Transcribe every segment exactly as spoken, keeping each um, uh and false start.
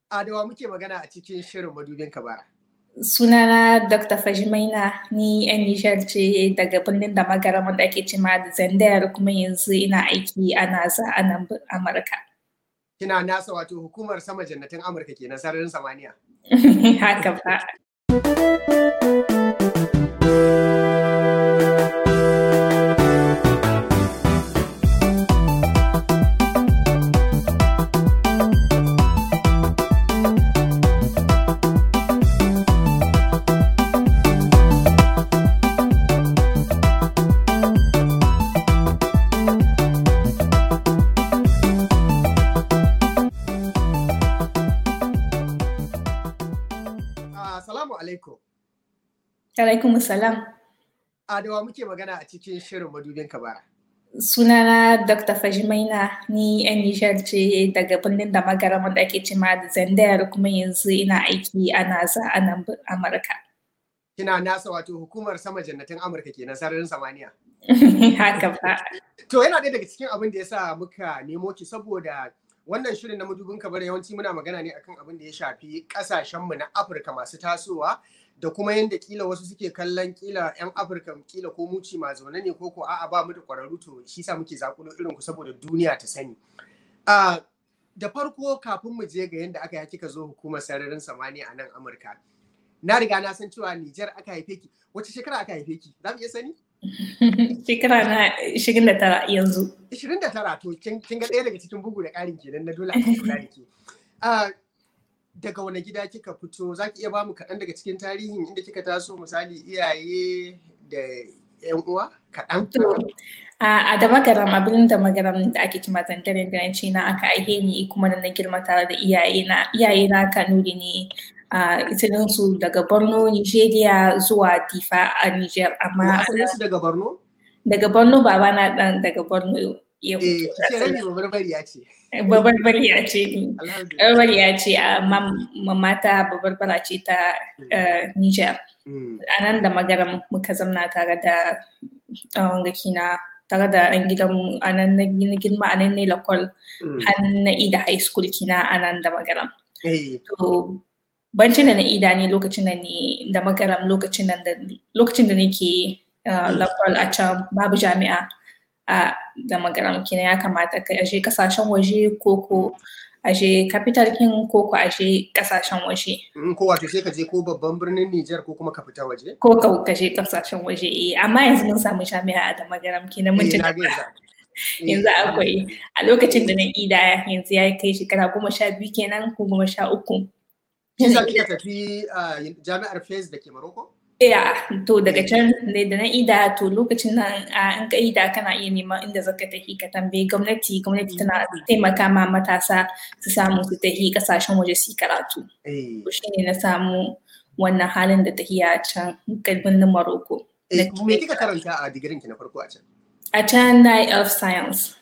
A da wa muke magana a cikin shirin madubin Kabara? Sunana Doctor Fahimai ni 'yan Nijar ce daga birnin da magaram wanda ake cema da Zandayar kuma yanzu ina aiki a NASA a nan Amurka. Kina NASA wato hukumar sama jannatin Amurka kenan sararin samaniya. Haka fa. Alaikum salam. A da wa muke magana a cikin shirin madubin Kabara? Sunana Doctor Fahimai ni 'yan Nijar ce daga birnin da magaram wanda ake cema da Zandayar kuma yanzu ina aiki a NASA a nan Amurka. Kina NASA wato hukumar sama jannatin Amurka kenan sararin samaniya. Haka fa. To yana ɗaya daga cikin abin da ya sa muka nemo ki saboda wannan shirin na madubin Kabara yawanci muna magana ne akan abin da ya shafi ƙasashenmu na Afirka masu tasowa da kuma yadda kila wasu suke kallon kila 'yan Afirka kila ko muci ma zaune ne ko ko a'a ba mu da ƙwararru to shi sa muke zakulo irin ku saboda duniya ta sani. Da farko kafin mu je ga yadda aka yi kika zo hukumar sararin samaniya a nan Amurka. Na riga na san cewa Nijar aka haife ki. Wace shekara aka haife ki? Za mu iya sani? Shekara na ishirin da tara yanzu. ishirin da tara to kin ga ɗaya daga cikin bugu da ƙarin kenan na dole a kula da ke. Daga wani gida kika fito za ki iya ba mu kaɗan daga cikin tarihin inda kika taso misali iyaye da 'yan uwa kaɗan? A da magaram abin da magaram da ake kima Zandayar Garanci na aka aihe ni kuma na girma tare da iyaye na iyaye na Kanuri ne a su daga Borno, Nigeria zuwa Difa a Niger amma su daga Borno? Daga Borno baba na dan daga Borno ya Eh, ce rabi babarbariya ce. Babarbariya ce ni. Babarbariya ce amma mamata babarbara ce ta Niger. A nan da magaram muka zamna tare da gakina tare da ɗan gidan a nan na girma a nan ne lakwal har na ida high school kina a nan da magaram. To bancin da na ida ne lokacin da ne da magaram lokacin da lokacin da nake lakwal a can babu jami'a a da magaram kina ya kamata ka aje kasashen waje ko ko aje capital king ko ko aje kasashen waje. Ko wato sai ka je ko babban birnin Niger ko kuma ka fita waje? Ko ka je kasashen waje eh amma yanzu mun samu jami'a a da magaram kina mun ci yanzu akwai a lokacin da na ida yanzu ya kai shekara goma sha biyu kenan ko goma sha uku. Kin za kika tafi jami'ar Fez da ke Morocco? Yeah, to daga can ne da na ida to lokacin nan an ka ida kana iya neman inda zaka tafi ka tambayi gwamnati gwamnati tana taimaka ma matasa su samu su tafi kasashen waje su karatu. To shine na samu wannan halin da tafiya can birnin Morocco. Me kika karanta a digirin ki na farko a can? A can na Health Science.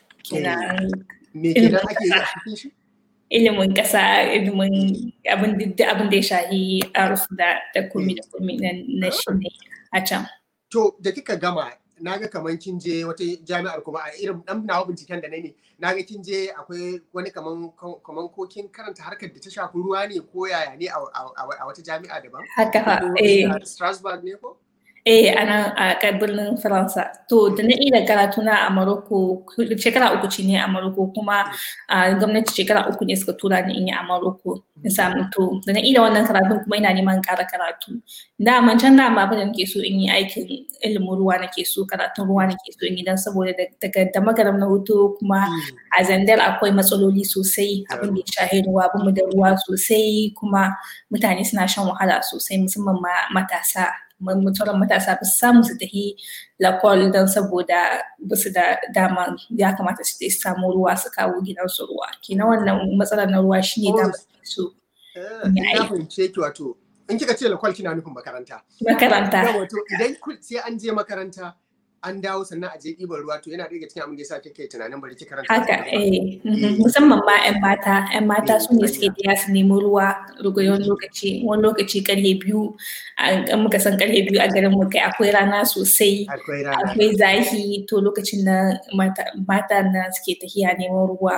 Me kenan ake yi a cikin shi? Ilimin ƙasa, ilimin abin da ya shahi aruf da komi da komi na shi ne a can. To, da kika gama, na ga kamar kin je wata jami'ar kuma a irin ɗan nawa binciken da na ne, na ga kin je akwai wani kamar ko kin karanta harkar da ta shafi ruwa ne ko yaya ne a wata jami'a daban? Haka eh. Strasbourg ne ko? Eh, a nan a birnin Faransa. To, da na iya karatu na a Morocco, shekara uku ce ne a Morocco kuma gwamnati shekara uku ne suka tura ni in yi a Morocco. In samu to, da na iya wannan karatu kuma ina neman ƙara karatu. Da man can da ma abin da nake so in yi aikin ilimin ruwa nake so, karatun ruwa nake so in yi don saboda daga da magaram na hoto kuma a Zandar akwai matsaloli sosai abin da ya shahi ruwa, abin da ruwa sosai kuma mutane suna shan wahala sosai musamman ma matasa. mutuwar matasa ba su samu su tafi lakwal don saboda ba su da dama ya kamata su samu ruwa su kawo gidansu ruwa kina wannan matsalar na ruwa shine da su ina fahimce ki wato in kika ce lakwal kina nufin makaranta makaranta wato idan sai an je makaranta an dawo sannan a je ɗiban ruwa to yana daga cikin abin da yasa kike tunanin bari ki karanta haka eh musamman ma ƴan mata ƴan mata su ne suke tiya su nemi ruwa rugayon lokaci wani lokaci karfe biyu an muka san karfe biyu a garin mu kai akwai rana sosai akwai zafi to lokacin na mata mata na suke tafiya neman ruwa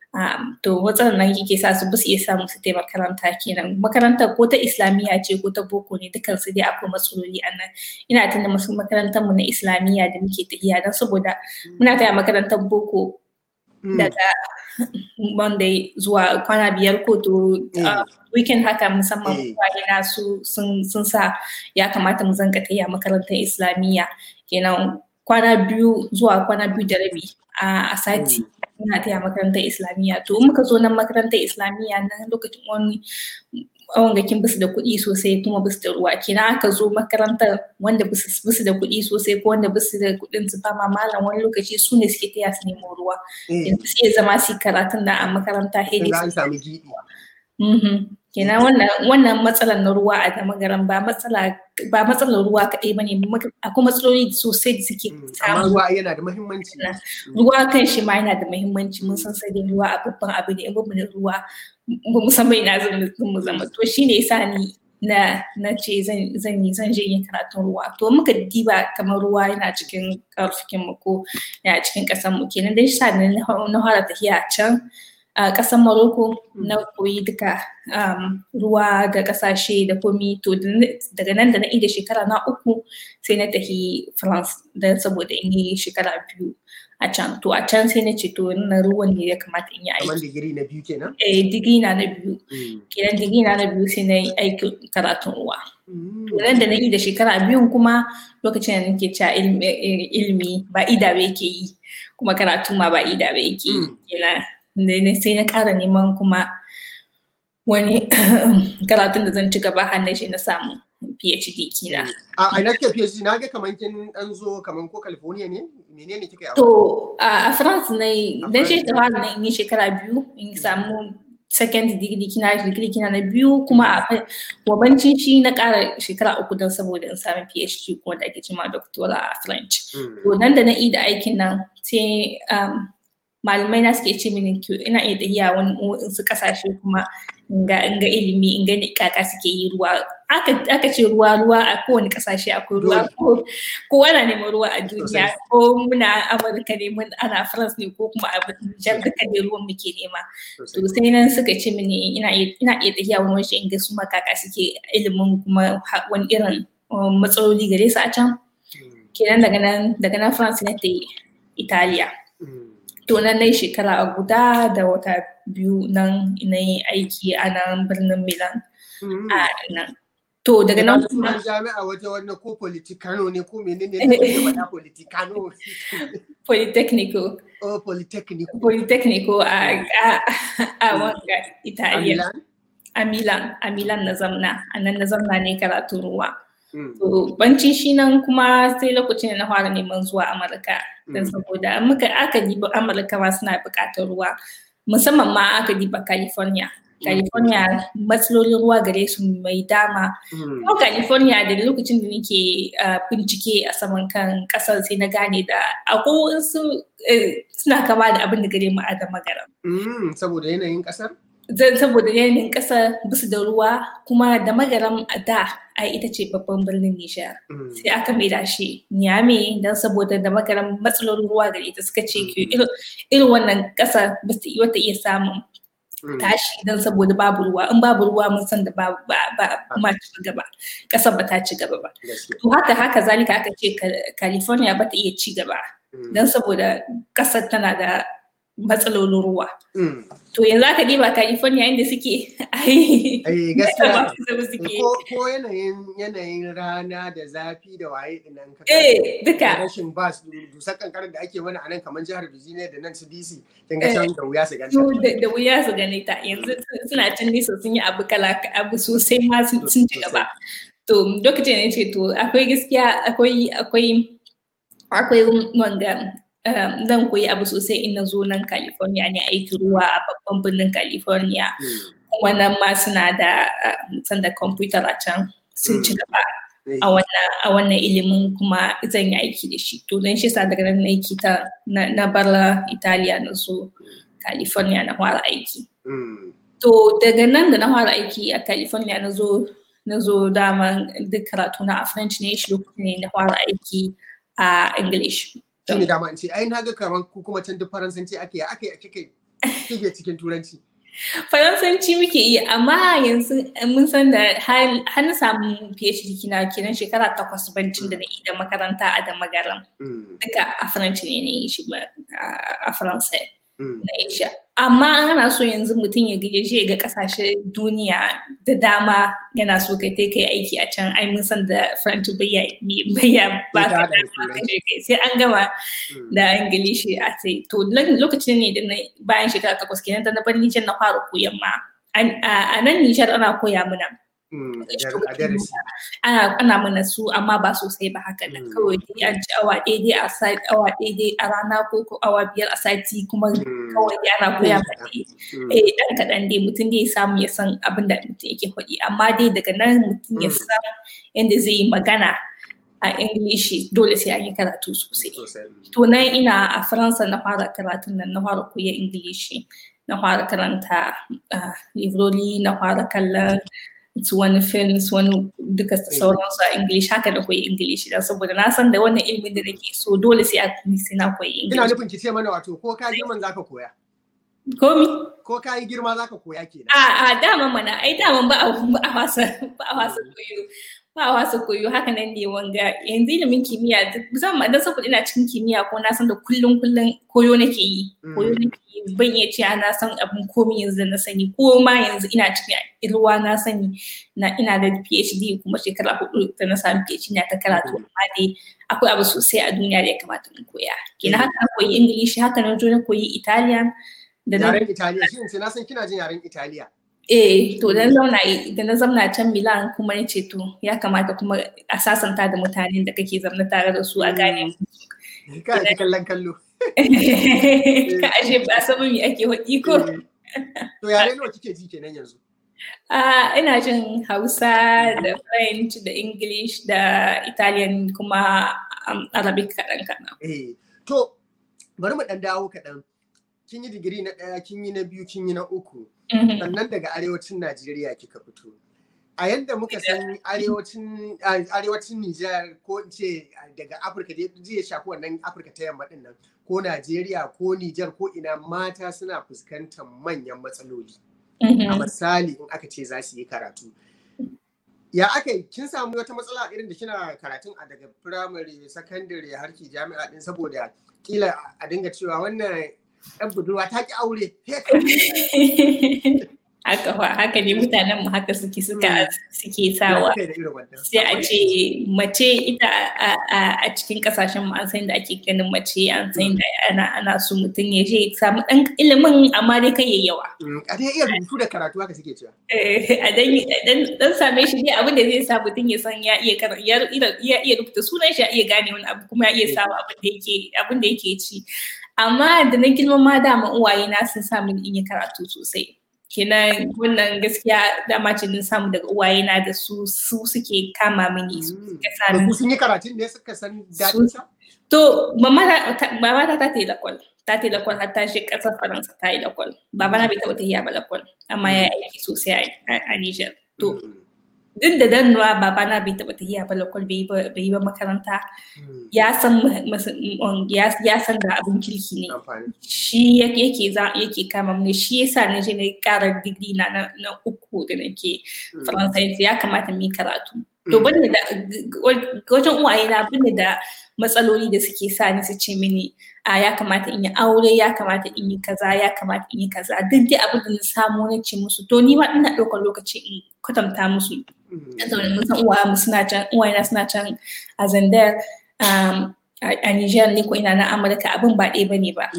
Um, to matsalar nan yake sa su basu iya samu su taimaka makaranta kenan makaranta ko ta islamiyya ce ko ta boko ne dukkan su dai akwai matsaloli a nan ina tunda masu makarantar mu na islamiyya da muke tafiya dan saboda muna taya makarantar boko daga Monday zuwa kwana biyar ko to uh, weekend haka musamman kwaye na su sun sun sa ya kamata mu zanka taya makarantar islamiyya kenan kwana biyu zuwa kwana biyu da rabi a sati ina taya makarantar islamiyya to in muka zo nan makarantar islamiyya nan lokacin wani wangakin basu da kuɗi sosai kuma basu da ruwa kina aka zo makarantar wanda basu da kuɗi sosai ko wanda basu da kuɗin su fama malam wani lokaci su ne suke taya su nemo ruwa yanzu sai zama su karatun da a makaranta hedi an samu gidi kenan wannan wannan matsalar na ruwa a Damagaram ba matsala ba matsalar ruwa kaɗai bane akwai matsaloli sosai da suke amma ruwa yana da muhimmanci ruwa kan shi ma yana da muhimmanci mun san sai ruwa a babban abu ne in ba mu da ruwa ba mu san bai na zan mu zama to shine yasa ni na na ce zan zan yi zan je yin karatun ruwa to muka diba kamar ruwa yana cikin karfikin mu ko yana cikin ƙasar mu kenan dai sa ne na fara tafiya can a ƙasar Morocco na koyi duka um, ruwa da ƙasashe da komi to daga nan da na ida shekara na uku sai na tafi France don saboda in yi shekara biyu a can to a can sai na ce to na ruwan ne ya kamata in yi aiki. Kamar digiri na biyu kenan? Eh digiri na na biyu. Kenan digiri na na biyu sai na yi aikin karatun ruwa. To nan da na ida shekara biyun kuma lokacin da nake cewa ilimi ba ida ba yake yi kuma karatu ma ba ida ba yake yi. Kenan ne sai na ƙara neman kuma wani karatun da zan ci gaba har na shi na samu PhD kina. A ina kike PhD na ga kaman kin dan zo kaman ko California ne? Menene kika yi? To a France ne dan shi ta fara na yi shekara biyu in samu second degree kina degree kina na biyu kuma a wabancin shi na ƙara shekara uku don saboda in samu PhD kuma da ake cewa doctoral a French. To nan da na yi da aikin nan sai malamai na suke ce mini ina iya tafiya wani su kasashe kuma ga ga ilimi in ga kaka suke yi ruwa aka aka ce ruwa ruwa a kowane kasashe akwai ruwa ko ko ana neman ruwa a duniya ko muna Amurka ne mun ana France ne ko kuma a jan duka ne ruwan muke nema to sai nan suka ce mini ina iya ina iya tafiya wani waje in ga su makaka suke ilimin kuma wani irin matsaloli gare su a can kenan daga nan daga nan France ne ta Italiya. To nan nayi shekara guda da wata biyu nan na yi aiki a nan birnin Milan. A nan. To daga nan kuma jami'a wata wannan ko Politicano ne ko menene ne ke faɗa Politicano? Politecnico. Oh, Politecnico. Politecnico a a a wanga Italiya. A Milan. A Milan na zamna. A nan na zamna ne karatun ruwa. To banci shi nan kuma sai lokacin da na fara neman zuwa Amurka don saboda muka aka diba Amurka ma suna buƙatar ruwa musamman ma aka diba California California matsalolin ruwa gare su mai dama kuma California da lokacin da nake bincike a saman kan ƙasar sai na gane da akwai wasu suna kama da abin da gare mu a Damagaram saboda yanayin ƙasar saboda yanayin ƙasa bisu da ruwa kuma Damagaram a da ai ita ce babban birnin Nijar sai aka maida shi Niamey don saboda Damagaram matsalolin ruwa gare ita suka ce irin wannan ƙasa ba su wata iya samun tashi don saboda babu ruwa in babu ruwa mun san da ba ba ma ci gaba ƙasar ba ta ci gaba ba to haka haka zalika aka ce California ba ta iya ci gaba don saboda ƙasar tana da matsalolin ruwa. To yanzu aka diba California inda suke ai gaskiya ko yanayin yanayin rana da zafi da waye dinan ka eh duka rashin bas dusar kankarar da ake mana anan kamar jihar Virginia da nan su D C kin ga can da wuya su ganta da wuya su gane ta yanzu suna can nisa sun yi abu kala abu sosai ma sun ci gaba to lokacin ne ce to akwai gaskiya akwai akwai akwai wanga Um, zan koyi abu sosai in na zo nan California ne aiki ruwa a babban birnin California. Kuma nan ma suna da sanda computer a can sun ci gaba a wannan ilimin kuma zan yi aiki da shi. To don shi sa daga nan aiki ta na barla Italiya na zo California na fara aiki. To daga nan da na fara aiki a California na zo na zo daman duk karatu na a French ne shi lokacin ne na fara aiki a English. Shine dama in ce ai na ga kaman ku kuma can duk faransanci ake ake ake kai kike cikin turanci? Faransanci muke yi, amma yanzu mun san da har na samu PhD kina kenan shekara takwas bancin da na yi da makaranta a da magaran. Duka a Faranci ne na yi shi a Faransa na Asia. Amma ana so yanzu mutum ya je ga kasashe duniya da dama yana so kai kai aiki a can, ai mun san da Faranci bayya ba ka kai sai an gama da Ingilishi a sai. To lokacin ne da bayan shekara takwas kenan da na bar Nijar na fara koyan ma. A nan Nijar ana koya mana. Ana mana su amma ba sosai ba haka nan kawai dai an ci awa ɗaya dai a sati awa ɗaya dai a rana ko ko awa biyar a sati kuma kawai dai ana koya mana eh dan kaɗan dai mutum dai samu ya san abin da mutum yake faɗi amma dai daga nan mutum ya san yadda zai yi magana a Ingilishi dole sai an yi karatu sosai. To nan ina a Faransa na fara karatun nan na fara koya Ingilishi na fara karanta librori na fara kallon su wani films wani duka sauransu a English haka da koyi English dan saboda na san da wannan ilimin da nake so dole sai a sai na koyi English. Ina nufin ki ce mana wato ko ka girman zaka koya. Komi? Ko ka yi girma zaka koya kenan. A a dama mana ai dama ba a ba a wasa ba a wasa koyo. Ba a wasa koyo haka nan ne wanga yanzu ilimin kimiyya musamman dan saboda ina cikin kimiyya ko na san da kullun kullun koyo nake yi. Koyo nake yi ban iya cewa na san abin komai yanzu na sani ko ma yanzu ina cikin ilwa na sani na ina da PhD kuma shekara hudu da na samu PhD na ta karatu amma dai akwai abu sosai a duniya da ya kamata mu koya. Kenan haka na koyi English haka na zo na koyi Italian da yaren Italiya shin na san kina jin yaren Italiya. Eh to dan zauna da na zauna can Milan kuma na ce to ya kamata kuma a sasanta da mutanen da kake zaune tare da su a gane ka ji kallon kallo ka ashe ba san me ake hodi ko to yare nawa kike ji kenan yanzu? Ah ina jin Hausa da French da English da Italian kuma Arabic kaɗan kaɗan. Eh to bari mu dan dawo kaɗan. Kin yi digiri na ɗaya, kin yi na biyu, kin yi na uku. Sannan daga arewacin Najeriya kika fito. A yadda muka san arewacin arewacin Nijar ko in ce daga Afirka da zai shafi wannan Afirka ta yamma din nan ko Najeriya ko Nijar ko ina mata suna fuskantar manyan matsaloli. A misali in aka ce za su yi karatu. Ya aka yi kin samu wata matsala irin da kina karatun a daga firamare, sakandare har ki jami'a din saboda kila a dinga cewa wannan ɗan budurwa ta ki aure. Haka fa haka ne mutanen mu haka suke suka suke sawa sai a ce mace ita a cikin kasashen mu an san da ake ganin mace an san da ana ana so mutum ya je samu dan ilimin amma dai kai yawa a dai iya rubutu da karatu haka suke cewa eh a dan dan same shi dai abin da zai sa mutum ya san ya iya ya iya rubuta sunan shi ya iya gane wani abu kuma ya iya sawa abin da yake abin da yake ci amma da na girma ma dama uwaye na sun sa min in yi karatu sosai kenan wannan gaskiya dama ce din samu daga uwaye na da su su suke kama mini su suka sa ni sun yi karatun ne suka san dadin sa to mama mama ta ta yi lakwal ta ta yi lakwal har ta shi kasar Faransa ta yi lakwal baba na bai taɓa ta yi ba lakwal amma ya yi aiki sosai a Niger to duk da dannuwa babana bai taɓa tafiya ba lakwal bai yi ba makaranta ya san ya san da abin kirki ne shi yake yake kama mu shi yasa na je na ƙara digiri na na uku da nake faransa ya kamata mu yi karatu to bane da wajen uwaye na bane da matsaloli da suke sa ni su ce mini a ya kamata in yi aure ya kamata in yi kaza ya kamata in yi kaza duk dai abin da na samu na ce musu to ni ma ina ɗaukar lokaci in kwatanta musu saboda mun san uwaye suna can uwaye suna can a Zandar a Niger ne ko ina na Amurka abin ba ɗaya bane ba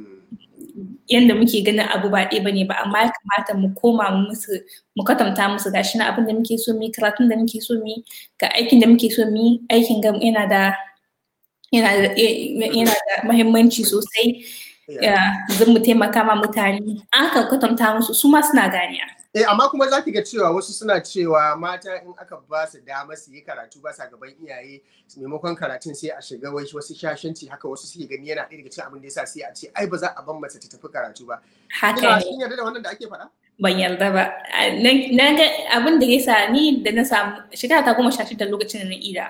yanda muke ganin abu ba ɗaya bane ba amma ya kamata mu koma musu mu kwatanta musu gashi na abin da muke so mu karatun da muke so mu ga aikin da muke so mu aikin ga yana da yana da yana da muhimmanci sosai zan mu taimaka ma mutane an ka kwatanta musu su ma suna ganiya. Eh amma kuma zaki ga cewa wasu suna cewa mata in aka ba su dama su yi karatu ba sa gaban iyaye maimakon karatun sai a shiga wasu shashanci haka wasu suke gani yana ɗaya daga cikin abin da yasa sai a ce ai ba za a ban mace ta tafi karatu ba. Haka ne. Kin yarda da wannan da ake faɗa? Ban yarda ba. Na ga abin da yasa ni da na samu shekara ta goma sha shida lokacin da na ida.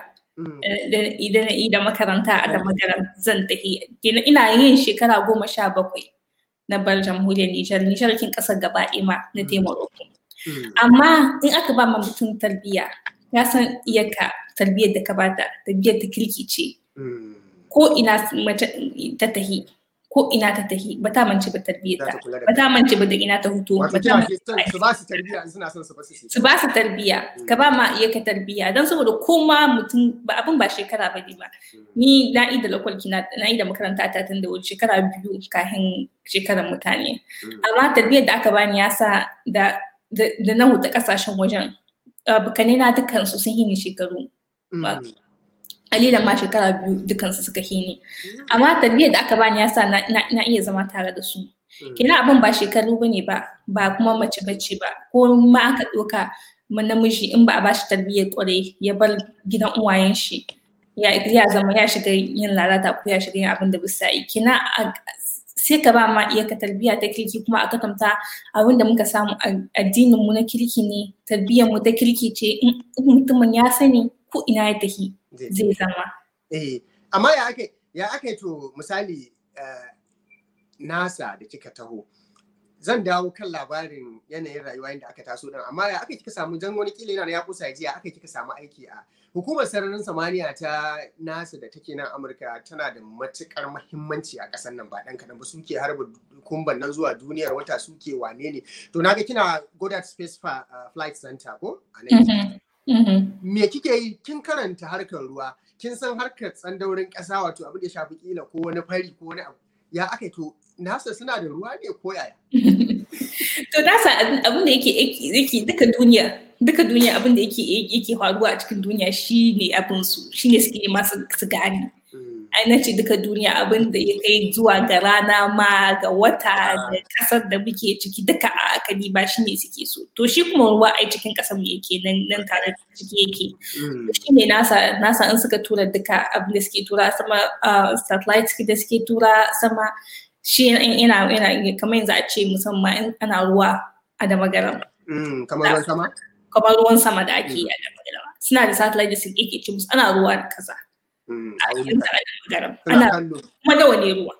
Idan na ida makaranta a da makaranta zan tafi ina yin shekara goma sha bakwai na bar jamhuriyar Nijar, Nijar kin kasar gaba ɗaya ma na te Morocco. Amma in aka ba ma mutum tarbiyya, ya san iyaka tarbiyyar da ka bata, tarbiyyar ta kirki ce. Ko ina mace ta tahi, ko ina ta tahi, ba ta mance ba tarbiyyar ta, ba ta mance ba da ina ta hutu. Wato kina su ba su tarbiyya in suna son su ba su. Su ba su tarbiyya, ka ba ma iyaka tarbiyya, don saboda koma mutum ba abin ba shekara ba ne ba. Ni na yi da lakwalki na yi da makaranta ta tun da wuce shekara biyu kafin shekarar mutane. Amma tarbiyyar da aka bani ya sa da da na huta kasashen wajen bukane na dukansu sun hini shekaru. Alilan ma shekara biyu dukansu suka hini. Amma tarbiyyar da aka bani ya sa na iya zama tare da su. Kina abin ba shekaru ba ne ba, ba kuma mace bace ba. Ko ma aka ɗauka namiji in ba a bashi tarbiyyar ƙwarai ya bar gidan uwayen shi. Ya zama ya shiga yin lalata ko ya shiga yin abin da bisa yi. Kina sai ka ba ma iyaka tarbiyya ta kirki kuma a katanta abin da muka samu addinin mu na kirki ne, tarbiyyar mu ta kirki ce in mutumin ya sani ko ina ya tafi zai zama. Eh, amma ya ake ya ake to misali nasa da kika taho. Zan dawo kan labarin yanayin rayuwa inda aka taso din, amma ya aka kika samu jan wani kila yana ya kusa jiya aka kika samu aiki a hukumar sararin samaniya ta NASA da take nan Amurka. Tana da matukar muhimmanci a ƙasar nan ba dan kadan ba, suke harba kumban nan zuwa duniyar wata, suke wane ne. To naga kina Goddard Space Flight Center ko a nan. Me kike yi? Kin karanta harkar ruwa, kin san harkar tsandaurin ƙasa, wato abin da ya shafi kila ko wani fari ko wani abu. Ya aka to NASA suna da ruwa ne ko yaya? To NASA abin da yake yake duka duniya, duka duniya abin da yake yake faruwa a cikin duniya shine abin su, shine suke masu su gani. Ai nace duka duniya abin da ya kai zuwa ga rana ma ga wata da kasar da muke ciki duka a akali ba shine suke so. To shi kuma ruwa ai cikin kasar mu yake nan nan tare da ciki yake. Shine NASA NASA in suka tura duka abin da suke tura sama satellite da suke tura sama shi yana yana kamar yanzu a ce musamman in ana ruwa a da magaram. Kamar ruwan sama? Kamar ruwan sama da ake yi a da magaram. Suna da satellite da suke ke ce musu ana ruwa da kaza. A cikin da magaram. Ana kuma nawa ne ruwa?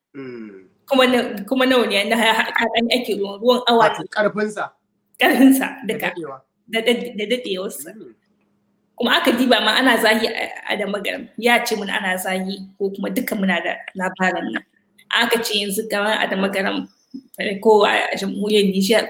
Kuma kuma nawa ne na haɗan ake ruwan ruwan awa. Karfinsa. Karfinsa duka. Da daɗewarsa. Kuma aka diba ma ana zahi a da magaram. Ya ce mun ana zahi ko kuma duka muna da labarin nan. Aka ce yanzu kamar a da magaram ko a jamhuriyar Nijar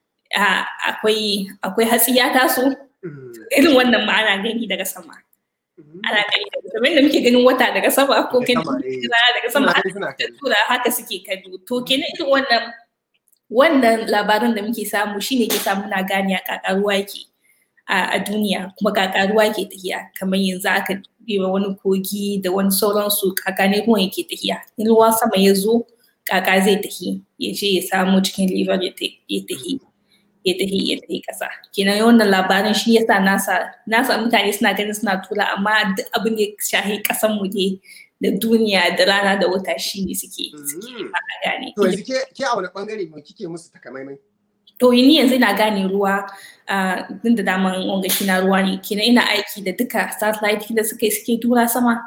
akwai akwai hatsi ya taso irin wannan ma ana gani daga sama ana gani daga sama da muke ganin wata daga sama ko ganin rana daga sama tura haka suke kallo to kenan irin wannan wannan labaran da muke samu shine ke samu na gani a kakaruwa yake a duniya kuma kakaruwa yake tafiya kamar yanzu aka ɗewa wani kogi da wani sauransu kaka ne ruwan yake tafiya in ruwan sama ya zo kaka zai tafi ya je ya samu cikin liver ya tafi ya tafi ya tafi ƙasa kenan wannan labarin shi yasa nasa nasa mutane suna ganin suna tura amma duk abin da shahi ƙasan mu ne da duniya da rana da wata shi ne suke suke ba gane to yanzu ke ke a wani bangare me kike musu takamaimai to ni yanzu ina gane ruwa din da daman wanga kina ruwa ne kina ina aiki da duka satellite da suke suke tura sama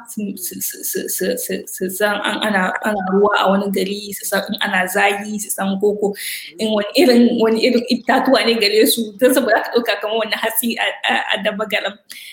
su san an ana ana ruwa a wani gari su san in ana zagi su san koko in wani irin wani irin itatuwa ne gare su don saboda ka dauka kamar wani hatsi a da magaram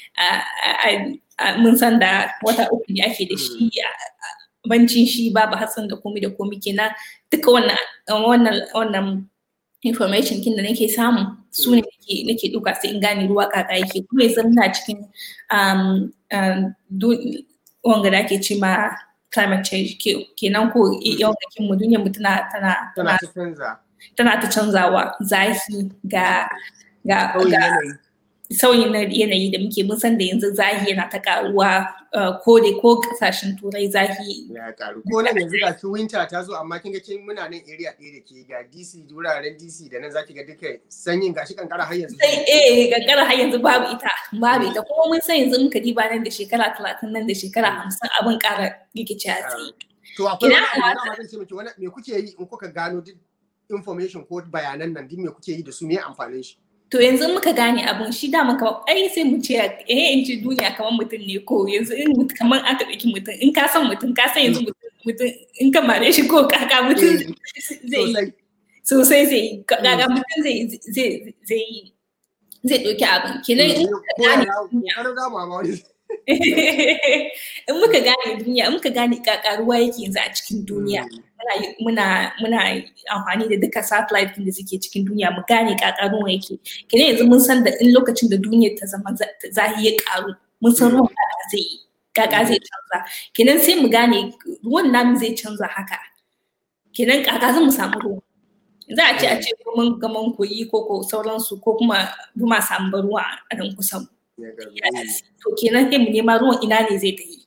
mun san da wata uku ne ake da shi bancin shi babu hatsin da komai da komai kenan duka wannan wannan wannan information kin da nake samu su ne nake nake duka sai in gane ruwa kaka yake kuma yanzu muna cikin um wanga da ake ce ma climate change kenan ko yawancin mu duniyar mu tana tana tana tana ta canzawa zafi ga ga sauyin yanayi da muke mun san da yanzu zahi yana ta karuwa ko da ko kasashen turai zahi ya karu ko nan yanzu ga ki winter ta zo amma kin ga kin muna nan area ɗaya da ke ga D C wuraren D C da nan zaki ga duka sanyin gashi kankara har yanzu sai eh kankara har yanzu babu ita babu ita kuma mun san yanzu muka diba nan da shekara talatin nan da shekara hamsin abin ƙara rikici a tsaye to akwai wani abu da zan ce miki wani me kuke yi in kuka gano duk information ko bayanan nan duk me kuke yi da su me amfanin shi to yanzu muka gane abun shi da muka ai sai mu ce eh in ci duniya kamar mutum ne ko yanzu in kamar aka dauki mutum in ka san mutum ka san yanzu mutum in ka mare shi ko kaka mutum zai yi sosai zai yi kaka mutum zai zai zai yi zai ɗauki abin kenan in muka gane duniya in muka gane kaka ruwa yake yanzu a cikin duniya muna muna amfani da duka satellite da suke cikin duniya mu gane kaka ruwa yake kenan yanzu mun san da in lokacin da duniyar ta zama zahi ya karu mun san ruwan kaka zai yi kaka zai canza kenan sai mu gane ruwan namu zai canza haka kenan kaka zan mu samu ruwa za a ce a ce mun gaman koyi ko ko sauransu ko kuma buma samu ruwa a nan kusan to kenan sai mu nema ruwan ina ne zai tafi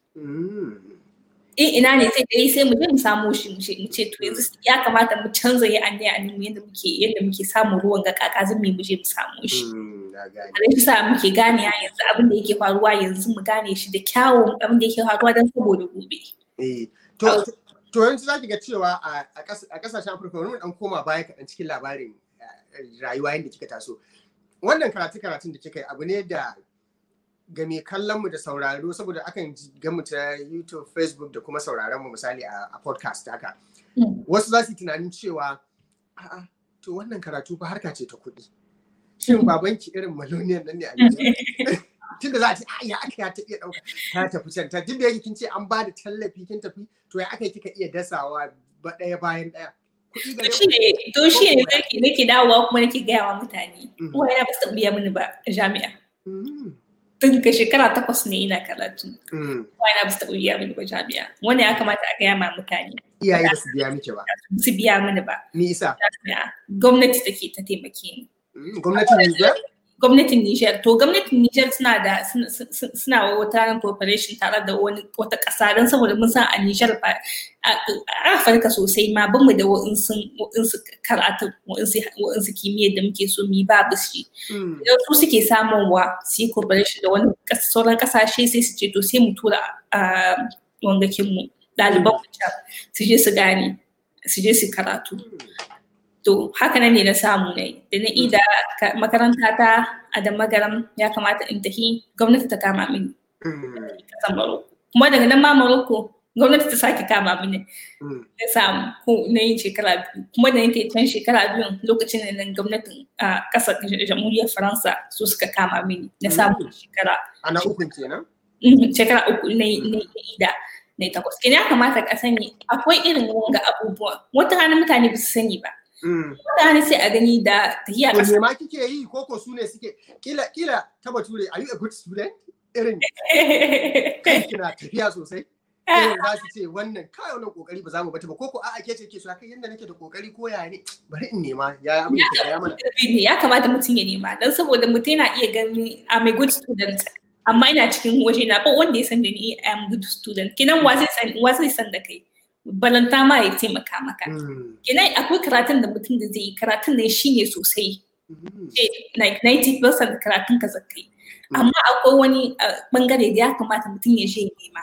in ina ne zai tafi sai mu je mu samu shi mu ce to yanzu ya kamata mu canza ya anya a mu yadda muke yadda muke samu ruwan ga kaka zan mu je mu samu shi a nan sa muke gane yanzu abin da yake faruwa yanzu mu gane shi da kyawun abin da yake faruwa don saboda gobe to to yanzu zaki ga cewa a kasashen Afirka wani dan koma baya kaɗan cikin labarin rayuwa yadda kika taso wannan karatu karatun da kika yi abu ne da ga mai kallon mu da sauraro saboda akan ga mu ta YouTube, Facebook da kuma sauraron mu misali a podcast haka wasu za su yi tunanin cewa a'a to wannan karatu fa harka ce ta kuɗi shin babanki irin maloniyan nan ne a Nijar tunda za a ce ya aka ya ta iya ɗauka ta tafi can ta duk da yake kin ce an ba da tallafi kin tafi to ya aka yi kika iya dasawa ba ɗaya bayan ɗaya to shi ne nake dawowa kuma nake gaya wa mutane uwa yana ba su biya mini ba a jami'a tun ka shekara takwas ne ina karatu uwa yana ba su biya mini ba jami'a wani ya kamata a gaya ma mutane iyaye ba su biya miki ba su biya mini ba me yasa gwamnati take ta taimake ni gwamnatin Nijar gwamnatin Niger to gwamnatin Niger suna da suna wata cooperation tare da wani wata ƙasa don saboda mun san a Niger ba a Afirka sosai ma ban mu da wa'insu wa'insu karatu wa'insu kimiyyar da muke so mu yi babu shi idan su suke samunwa su yi cooperation da wani sauran ƙasashe sai su ce to sai mu tura a wangakin mu ɗaliban mu su je su gane su je su karatu to haka nan ne na samu ne da na ida makaranta ta a da magaram ya kamata in tafi gwamnati ta kama mini kasan Maroko kuma daga nan ma Maroko gwamnati ta sake kama mini na samu ko na yin shekara biyu kuma da nake can shekara biyu lokacin da nan gwamnatin a kasar jamhuriyar Faransa su suka kama mini na samu shekara ana uku kenan shekara uku na ida na takwas kenan ya kamata ka sani akwai irin wanga abubuwa wata rana mutane ba su sani ba mutane sai a gani da tafiya ƙasa. Wanne ma kike yi koko su ne suke kila kila ta bature are you a good student irin kai kina tafiya sosai irin za su ce wannan kai wannan kokari ba za mu bata ba koko a'a ke ce ke so kai yanda nake da kokari ko ya ne bari in nema ya abin da ya mana ya kamata mutum ya nema dan saboda mutum yana iya gani I'm a good student amma ina cikin waje na ba wanda ya san da ni I'm good student kinan wa zai san wa zai san da kai balanta ma ya taimaka maka. Kenan akwai karatun da mutum da zai yi karatun da shi ne sosai. Like ninety percent karatun ka zakai. Amma akwai wani bangare da ya kamata mutum ya je nema.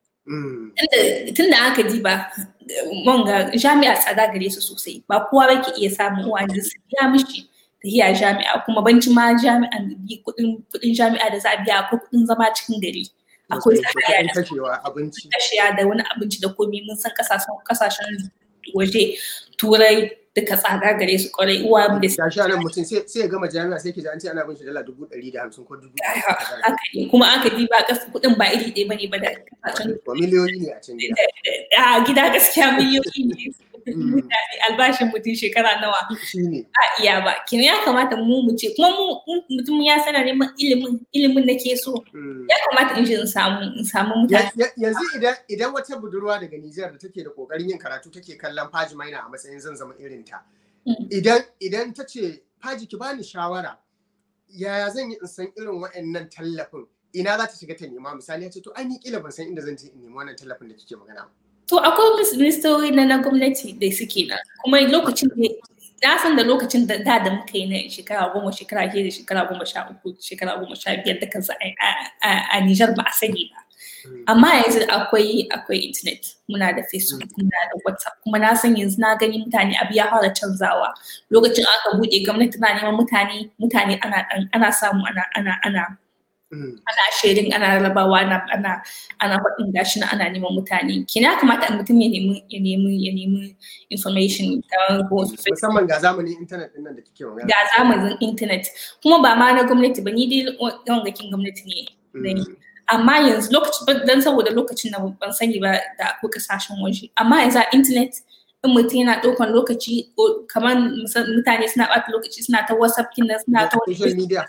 Tun da aka ji ba wanga jami'a tsada gare su sosai ba kowa ba ke iya samun wani su biya mishi da hiya jami'a kuma banci ma jami'an kudin jami'a da za a biya akwai kudin zama cikin gari. Akwai kashewa abinci kashewa da wani abinci da komai mun san kasashen waje turai duka tsada gare su kwarai uwa da su shi nan mutum sai ya gama jami'a sai ki ji an ce ana bin shi dala dubu ɗari da hamsin ko dubu haka ne kuma aka ji ba kasa kuɗin ba iri ɗaya bane ba da kasashen miliyoyi ne a can gida a gida gaskiya miliyoyi ne albashin mutum shekara nawa a iya ba kina ya kamata mu mu ce kuma mu mutum ya sanar neman ilimin ilimin da ke so ya kamata in ji in samu in samu mutane yanzu idan idan wata budurwa daga Nijar da take da kokarin yin karatu take kallon Faji Maina a matsayin zan zama irin ta idan idan ta ce Faji ki bani shawara yaya zan yi in san irin waɗannan tallafin ina za ta shiga ta nema misali ya ce to ai ni kila ban san inda zan je in nemi wannan tallafin da kike magana to akwai ministori na na gwamnati da suke na kuma lokacin da na san da lokacin da da da muka yi na shekara goma shekara ke da shekara goma sha uku shekara goma sha biyar da kansa a Nijar ba a sani ba amma yanzu akwai akwai internet muna da Facebook muna da WhatsApp kuma na san yanzu na gani mutane abu ya fara canzawa lokacin aka bude gwamnati na neman mutane mutane ana ana samu ana ana ana ana sharing ana rabawa ana ana ana faɗin gashi na ana neman mutane kina kamata mutum ya nemi ya nemi ya nemi information musamman ga zamanin internet din nan da kike magana ga zamanin internet kuma ba ma na gwamnati ba ni dai yawan gakin gwamnati ne amma yanzu lokacin dan saboda lokacin na ban sani ba da akwai kasashen waje amma yanzu a internet in mutum yana ɗaukan lokaci kamar mutane suna ɓata lokaci suna ta whatsapp kina suna ta social media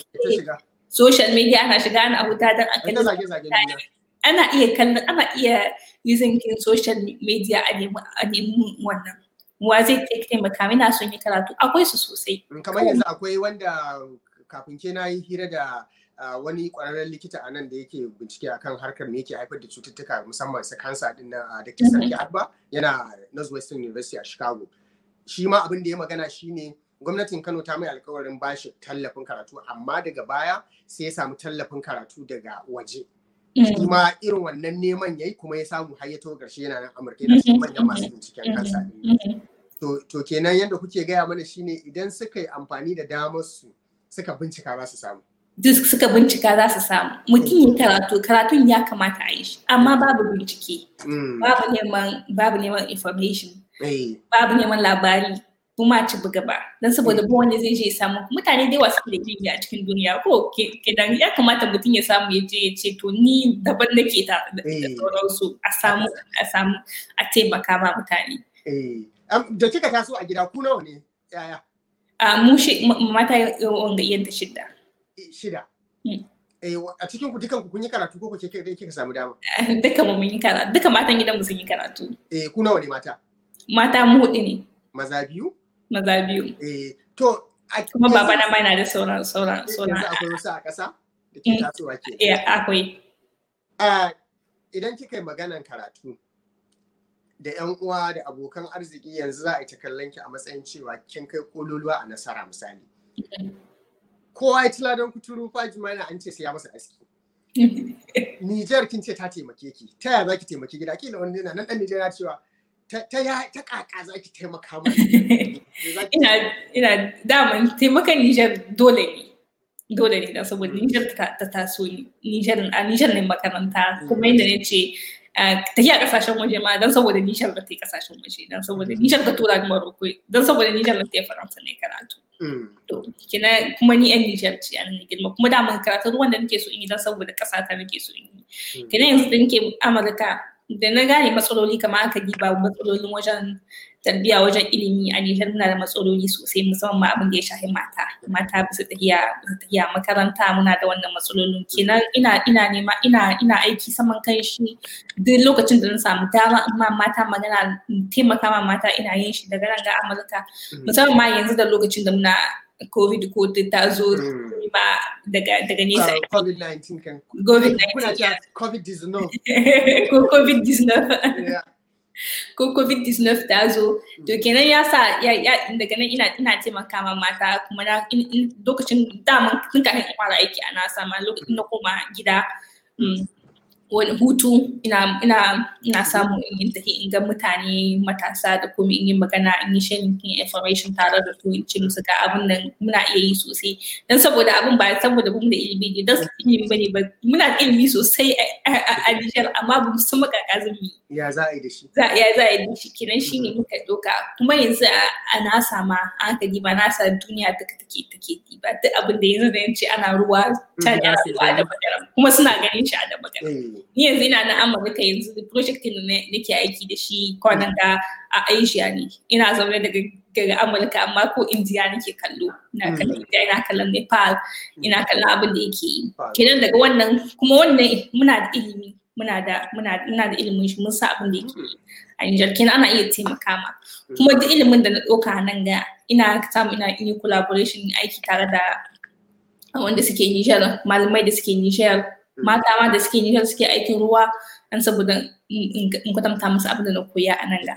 social media ana shiga ana huta don a kalli ana iya kallon ana iya using kin social media a nemi a nemi wannan wa zai taimaka mina son yi karatu akwai su sosai kamar yanzu akwai wanda kafin ke na yi hira da wani kwararren likita a nan da yake bincike akan harkar me yake haifar da cututtuka musamman su kansa din nan da ke sarki Abba yana Northwestern University a Chicago shi ma abin da ya magana shine gwamnatin Kano ta mai alkawarin bashi tallafin karatu amma daga baya sai ya samu tallafin karatu daga waje shi ma irin wannan neman yayi kuma ya samu har ya tawo ƙarshe yana nan Amurka yana cikin manyan masu binciken kansa to to kenan yanda kuke gaya mana shine idan suka yi amfani da damar su suka bincika za su samu duk suka bincika za su samu mutum ya karatu karatun ya kamata a yi shi amma babu bincike babu neman babu neman information babu neman labari kuma ci buga ba don saboda ba wanda zai je ya samu mutane da yawa suke da ilimi a cikin duniya ko kenan ya kamata mutum ya samu ya je ya ce to ni daban nake ta da sauransu a samu a samu a taimaka ma mutane da kika taso a gida ku nawa ne yaya a mu shi mata wanga yadda shida shida a cikin ku dukan ku kun yi karatu ko kuke kai kika samu dama duka mu mun yi karatu duka matan gidan mu sun yi karatu eh ku nawa ne mata mata mu hudu ne maza biyu maza biyu eh to kuma baba na mai na da sauran sauran sauran yanzu akwai wasu a ƙasa da ke tasowa ke eh akwai a idan kika yi maganan karatu da ƴan uwa da abokan arziki yanzu za a yi ta kallon ki a matsayin cewa kin kai kololuwa a nasara misali kowa ya tila don kuturu faji mana an ce sai ya masa aski Nijar kin ce ta taimake ki ta yaya zaki taimaki gida kila wani nan dan Nijar ya cewa ta ya ta kaka zaki taimaka mana ina ina daman taimakan Nijar dole ne dole ne dan saboda Nijar ta taso Nijar a Nijar ne makaranta kuma inda ne ce ta yi a kasashen waje ma don saboda Nijar ba ta yi kasashen waje don saboda Nijar ta tura ni Morocco don saboda Nijar ta yi Faransa ne karatu. To kina kuma ni yan Nijar ce an ni girma kuma da mun karatu ruwan da nake so in yi don saboda kasa ta nake so in yi. Kina yanzu da nake Amurka da na gane matsaloli kamar aka diba matsalolin wajen tarbiyya wajen ilimi a Nijar muna da matsaloli sosai musamman ma abin da ya shafi mata mata bisa tafiya bisa tafiya makaranta muna da wannan matsalolin kenan ina ina nema ina ina aiki saman kai shi duk lokacin da na samu dama amma mata magana taimaka ma mata ina yin shi daga nan ga Amurka musamman ma yanzu da lokacin da muna COVID ko ta zo ba daga daga nesa COVID nineteen kan COVID nineteen kuna cewa COVID nineteen ko COVID nineteen ko covid nineteen ta zo to kenan ya sa daga nan ina ina taimaka ma mata kuma na lokacin daman tun kafin in fara aiki a nasa ma lokacin na koma gida wani hutu ina ina ina samu in yi tafi in ga mutane matasa da kuma in yi magana in yi sharing information tare da su in ce musu ga abin nan muna iya yi sosai dan saboda abin ba saboda bamu da ilimi ne dan ilimi bane ba muna da ilimi sosai a Nijar amma ba mu san makakazumi ya za a yi da shi za ya za a yi da shi kenan shine muka doka kuma yanzu a nasa ma an ka diba nasa duniya duka take take diba duk abin da yanzu da yanci ana ruwa ta da ruwa da magana kuma suna ganin shi a da magana ni yanzu ina na Amurka yanzu project din ne nake aiki da shi kwanan ga a Asia ne ina zaune daga daga Amurka amma ko India nake kallo ina kallon India ina kallon Nepal ina kallon abin da yake yi kenan daga wannan kuma wannan muna da ilimi muna da muna muna da ilimin shi mun sa abin da yake yi a Niger kenan ana iya taimaka ma kuma duk ilimin da na ɗauka nan ga ina samu ina yi collaboration aiki tare da wanda suke Niger malamai da suke Niger mata ma da suke Nijar suke aikin ruwa an saboda in kwatanta musu abin da na koya a nan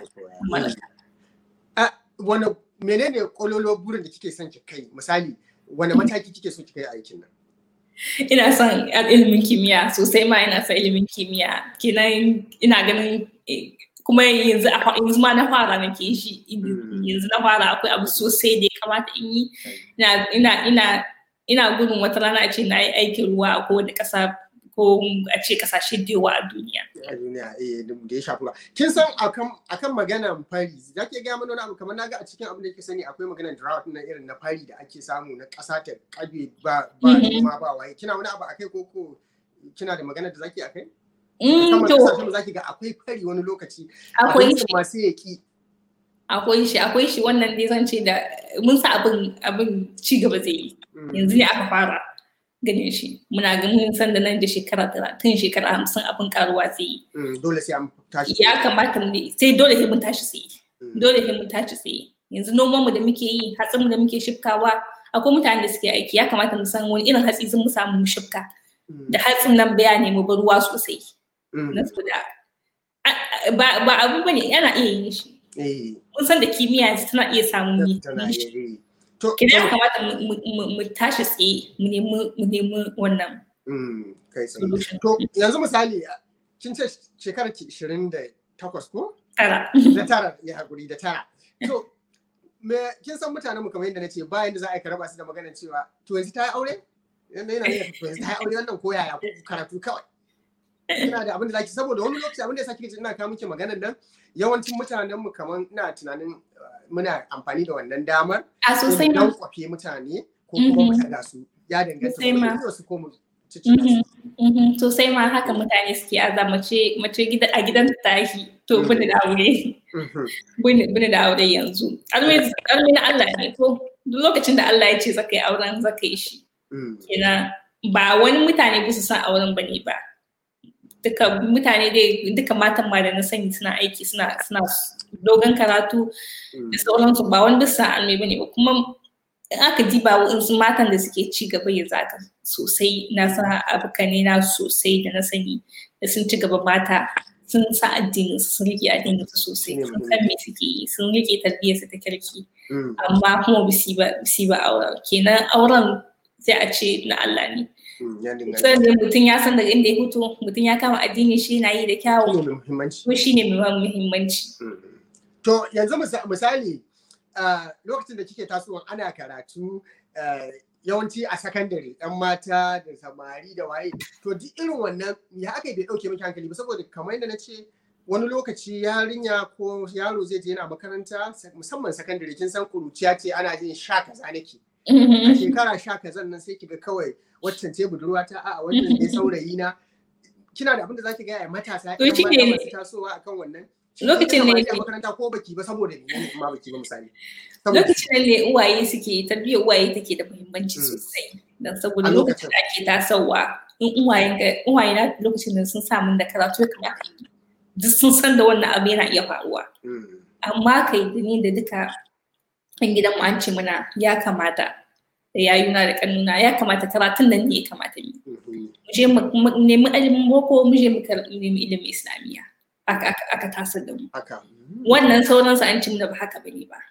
da. Wani menene kololo burin da kike son ki kai misali wani mataki kike so ki kai aikin nan? Ina son ilimin kimiyya sosai ma ina son ilimin kimiyya kenan ina ganin kuma yanzu yanzu ma na fara nake shi yanzu na fara akwai abu sosai da ya kamata in yi ina ina ina gudun wata rana a ce na yi aikin ruwa a kowane ƙasa ko a ce ƙasashe da yawa a duniya. A duniya eh da ya shafi ba. Kin san akan akan maganar fari za ki ga mana wani abu kamar naga a cikin abin da yake sani akwai maganar drought na irin na fari da ake samu na ƙasa ta kabe ba ba ma ba waye. Kina wani abu akai ko ko kina da maganar da zaki akai? Mm to kasashen zaki ga akwai fari wani lokaci. Akwai shi masu yaki. Akwai shi akwai shi wannan dai zan ce da mun sa abin abin ci gaba zai yi. Yanzu ne aka fara ganin shi muna ganin san da nan da shekara talatin shekara hamsin abin karuwa zai yi. Dole sai an tashi. Ya kamata mu sai dole sai mun tashi sai. Dole sai mun tashi sai. Yanzu noman mu da muke yi hatsin mu da muke shifkawa akwai mutanen da suke aiki ya kamata mu san wani irin hatsi sun mu samu mu shifka. Da hatsin nan baya ne mu bar ruwa sosai. Na saboda ba abu bane yana iya yin shi. Mun san da kimiyya tana iya samun yi. Kina ya kamata mu tashi tsaye mu nemi wannan. To yanzu misali kin ce shekarar ishirin da takwas ko? Tara. Da tara ya hakuri da tara. To me kin san mutanen mu kamar yadda nace bayan da za a yi karaba su da maganar cewa to yanzu ta yi aure? Yanda yana ne to yanzu ta yi aure wannan ko yaya ko karatu kawai. Ina da abin da zaki saboda wani lokaci abin da yasa kike ji ina kawo miki maganar nan yawancin mutanen mu kaman ina tunanin muna amfani da wannan damar a sosai ma don kwafe mutane ko kuma mu tada su ya danganta da su ko mu cici sosai ma haka mutane suke aza mace mace gida a gidan tashi to bune da aure bune bune da aure yanzu always always na Allah ne ko duk lokacin da Allah ya ce zaka yi auren zaka yi shi kenan ba wani mutane ba su san auren bane ba duka mutane dai duka matan ma da na sani suna aiki suna suna dogon karatu da sauransu ba wani bisa almai bane ba kuma in aka diba wa'insu matan da suke ci gaba ya zaka sosai na san abokane na sosai da na sani da sun ci gaba mata sun sa addinin sun rike addinin su sosai sun san me suke yi sun rike tarbiyyar su ta kirki amma kuma bisi ba bisi ba auren kenan auren sai a ce na Allah ne sannan mutum ya san daga inda ya fito mutum ya kama addini shi yana yi da kyawu ko shi ne mai muhimmanci. To yanzu misali lokacin da kike tasowa ana karatu yawanci a sakandare ɗan mata da samari da waye to duk irin wannan ya aka bai ɗauke miki hankali ba saboda kamar yadda na ce wani lokaci yarinya ko yaro zai je yana makaranta musamman sakandare kin san kuruciya ce ana jin sha kaza nake a shekara sha kazan nan sai kiga kawai waccan ce budurwa ta a wannan ne saurayi na kina da abin da zaki ga ya matasa to shi ne tasowa akan wannan lokacin ne a makaranta ko baki ba saboda ne amma baki ba misali lokacin ne uwaye suke tarbiyyar uwaye take da muhimmanci sosai dan saboda lokacin da ake tasowa in uwayen ga uwaye na lokacin da sun samu da karatu kamar duk sun san da wannan abu yana iya faruwa amma kai da ni da duka an gidan mu an ce muna ya kamata da yayuna da kannuna ya kamata karatun nan ne ya kamata yi mu je mu nemi ilimin boko mu je mu nemi ilimin islamiyya aka aka tasar da mu wannan sauransu an ci mu da ba haka bane ba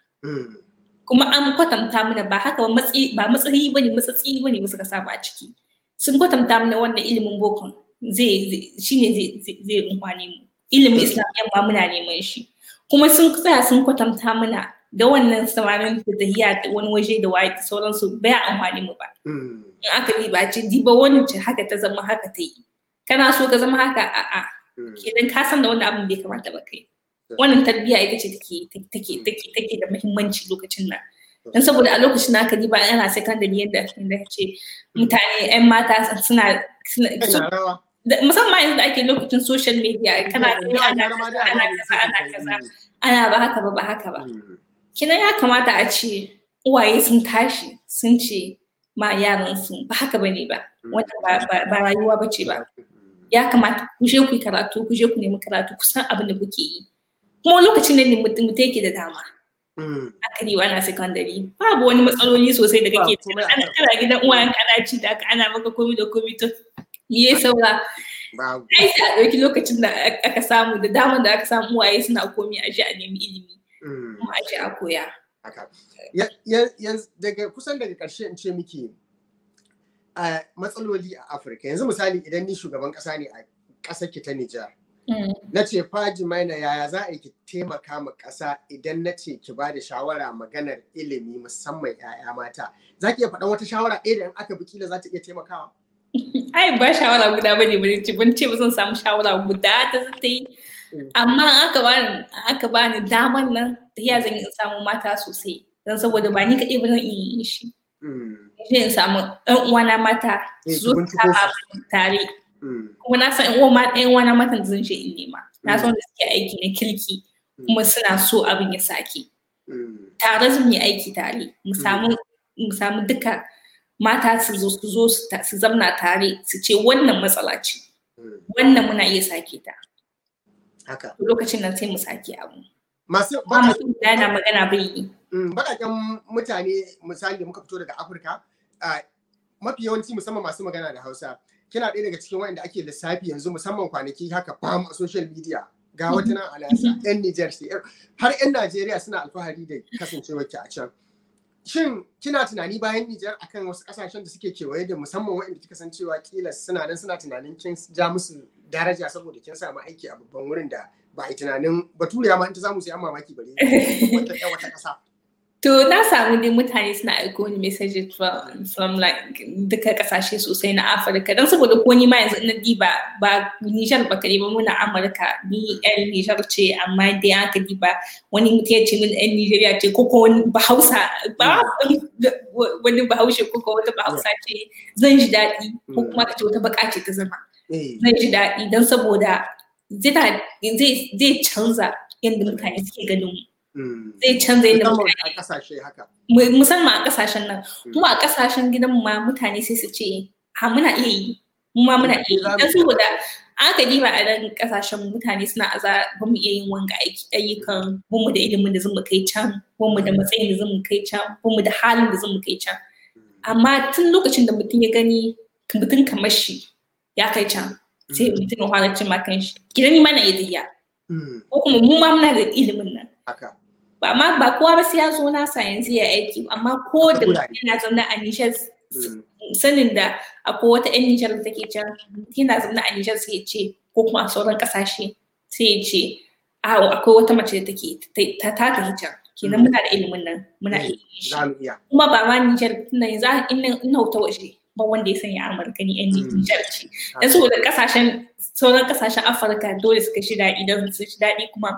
kuma an kwatanta mana ba haka ba matsi ba matsayi bane matsatsi bane musu ka saba a ciki sun kwatanta mana wannan ilimin boko zai shine zai zai umfane mu ilimin islamiyya ma muna neman shi kuma sun tsaya sun kwatanta mana da wannan samarin da tahiya wani waje da waye sauransu bai amfani mu ba in aka yi ba ce diba wani ce haka ta zama haka ta yi kana so ka zama haka a'a idan ka san da wannan abin bai kamata ba kai wannan tarbiyya ita ce take take take take da muhimmanci lokacin nan dan saboda a lokacin da aka diba ana secondary yadda inda ce mutane ƴan mata suna musamman yanzu da ake lokacin social media kana ana kaza ana kaza ana kaza ana ba haka ba ba haka ba kina ya kamata a ce uwaye sun tashi sun ce ma yaran su ba haka bane ba wanda ba rayuwa bace ba ya kamata ku je ku yi karatu ku je ku nemi karatu ku san abin da kuke yi kuma lokacin da mutum mutum yake da dama aka yi ana secondary babu wani matsaloli sosai da kake ana kana gidan uwayen kana ci da ana maka komai da komai to me saura ai sai a ɗauki lokacin da aka samu da damar da aka samu uwaye suna komai a ji a nemi ilimi kuma a ji a koya daga kusan daga ƙarshe in ce miki matsaloli a Afirka yanzu misali idan ni shugaban ƙasa ne a ƙasar ki ta Nijar Na ce fa Jumaina yaya za a yi ki taimaka ma ƙasa idan na ce ki ba da shawara maganar ilimi musamman 'ya'ya mata. Za ki iya faɗan wata shawara ɗaya da in aka bi kila za ta iya taimakawa? Ai ba shawara guda bane bane ce ban ce ba zan samu shawara guda ta ta yi. Amma aka bani aka bani daman nan da ya zan yi samu mata sosai. Dan saboda ba ni kaɗai ba zan iya yin shi. Sai in samu ɗan uwana mata su saba tare. Kuma na san ɗan uwana mata da zan je in nema. Na san da suke aiki na kirki kuma suna so abin ya sake. Tare zan yi aiki tare. Mu samu mu samu duka mata su zo su zo su zamna tare su ce wannan matsala ce. Wannan muna iya sake ta. Haka. Lokacin nan sai mu sake abu. Masu baƙaƙen yana magana bai yi. Baƙaƙen mutane misali da muka fito daga Afirka, mafi yawanci musamman masu magana da Hausa, kina ɗaya daga cikin waɗanda ake lissafi yanzu musamman kwanaki haka fam a social media. Ga wata nan alasa, 'yan Nijar ce, har 'yan Najeriya suna alfahari da kasancewar ki a can. Shin kina tunani bayan Nijar akan wasu ƙasashen da suke kewaye da musamman waɗanda kika san cewa kila suna nan suna tunanin kin ja musu daraja saboda kin samu aiki a babban wurin da ba a yi tunanin baturiya ma in ta samu sai an mamaki bare wata wata ƙasa. To na samu dai mutane suna aiko ni messages from, from like duka kasashe sosai na Afirka don saboda ko ni ma yanzu ina diba ba Nijar ba kare ba muna Amurka ni yan Nijar ce amma dai aka diba wani mutum ya ce min yan Nijeriya ce ko ko wani Bahausa ba wani Bahaushe ko ko wata Bahausa ce zan ji daɗi ko kuma ka ce wata baka ce ta zama zan ji daɗi don saboda zai zai canza yadda mutane suke ganin mu. Zai canza yadda mutane musamman a kasashen nan kuma a kasashen gidan ma mutane sai su ce ha muna iya yi mu ma muna iya yi dan saboda aka diba a nan kasashen mutane suna aza ba mu iya yin wanga ayyukan ba mu da ilimin da zamu kai can ba mu da matsayin da zamu kai can ba mu da halin da zamu kai can amma tun lokacin da mutum ya gani mutum kamar shi ya kai can sai mutum ya fara cin ma kan shi gidan ni ma na iya ko kuma mu ma muna da ilimin nan ba ma ba kowa ba sai ya zo na yanzu ya aiki amma ko da yana zaune a Nijar sanin da akwai wata yan Nijar da take can yana zaune a Nijar sai ya ce ko kuma a sauran kasashe sai ya ce a akwai wata mace da take ta ta ta can kenan muna da ilimin nan muna iya kuma ba ma Nijar tunda yanzu in in hauta waje ba wanda ya sanya Amurka ni yan Nijar ce dan saboda kasashen sauran kasashen Afirka dole suka shi daɗi don su shi daɗi kuma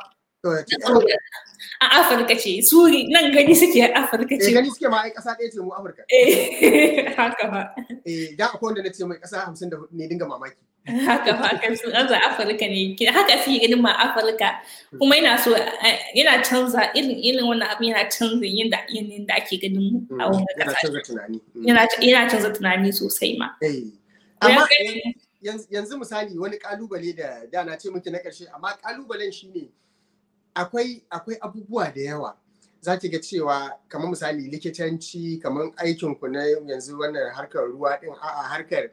a Afirka ce su nan gani suke Afirka ce gani suke ma ai kasa ɗaya ce mu Afirka eh haka ba eh da akwai wanda nace mai kasa hamsin da hudu ne dinga mamaki haka ba kan su azza Afirka ne haka suke ganin ma Afirka kuma yana so yana canza irin irin wannan abin yana canza yanda yanda ake ganin mu a wannan kasa yana yana canza tunani sosai ma eh amma yanzu misali wani kalubale da da na ce miki na karshe amma kalubalen shine akwai akwai abubuwa da yawa za ki ga cewa kamar misali likitanci kamar aikin ku na yanzu wannan harkar ruwa din a'a harkar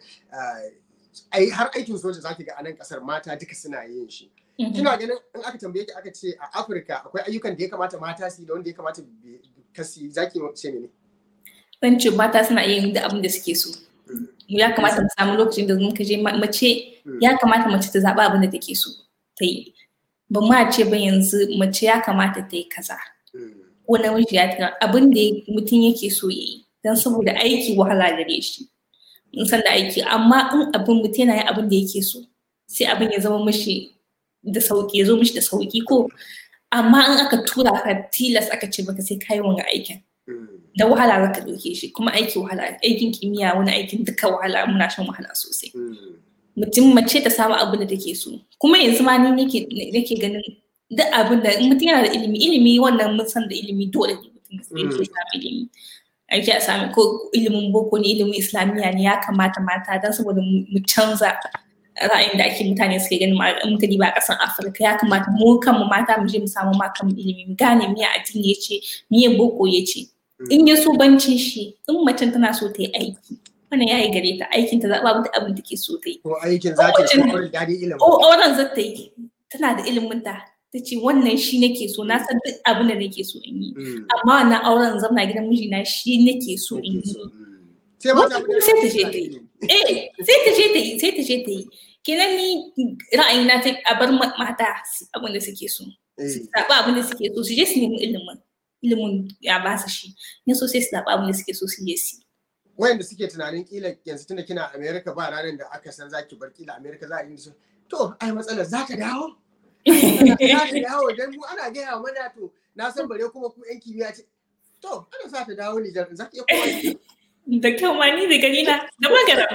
ai har aikin soja za ki ga a nan kasar mata duka suna yin shi kina ganin in aka tambaye ki aka ce a Afirka akwai ayyukan da ya kamata mata su yi da wanda ya kamata kasi zaki ce ne zan ce mata suna yin da abin da suke so ya kamata mu samu lokacin da muka je mace ya kamata mace ta zaba abin da take so ta yi ba ma ce ba yanzu mace ya kamata ta yi kaza ko namiji ya tana abin da mutum yake so ya yi don saboda aiki wahala gare shi in san da aiki amma in abin mutum yana yin abin da yake so sai abin ya zama mishi da sauki ya zo mishi da sauki ko amma in aka tura ka tilas aka ce baka sai kai wanga aikin da wahala zaka doke shi kuma aiki wahala aikin kimiyya wani aikin duka wahala muna shan wahala sosai mutum mace ta samu abin da take so kuma yanzu ma ni nake nake ganin duk abin da mutum yana da ilimi ilimi wannan mun san da ilimi dole ne mutum yake samu ilimi ake a sami ko ilimin boko ne ilimin islamiyya ne ya kamata mata don saboda mu canza ra'ayin da ake mutane suke ganin muka diba a ƙasar Afirka ya kamata mu kanmu mata mu je mu samu ma kanmu ilimi mu gane miya addini yace miya boko yace in ya so bancin shi in macen tana so ta yi aiki wannan yayi gare ta aikin ta zaba mata abin da take so ta yi ko aikin za ta yi ko da ilimi o wannan za ta yi tana da ilimin ta tace wannan shi nake so na san duk abin da nake so in yi amma wannan auren zamna gidan mijina shi nake so in yi sai ma ta sai ta je ta yi eh sai ta je ta yi sai ta je ta yi kenan ni ra'ayina ta a bar mata abin da suke so su zaɓa abin da suke so su je su nemi ilimin ilimin ya ba su shi ne so sai su zaɓa abin da suke so su je su wayanda suke tunanin kila yanzu tunda kina America ba ranar da aka san zaki bar kila America za a yi su to ai matsalar za ta dawo za ta dawo dan mu ana gaya mana to na san bare kuma ku yan kimiyya ce to ana sa ta dawo Nijar za ki iya kowa da kyau ma ni da gani na da magaram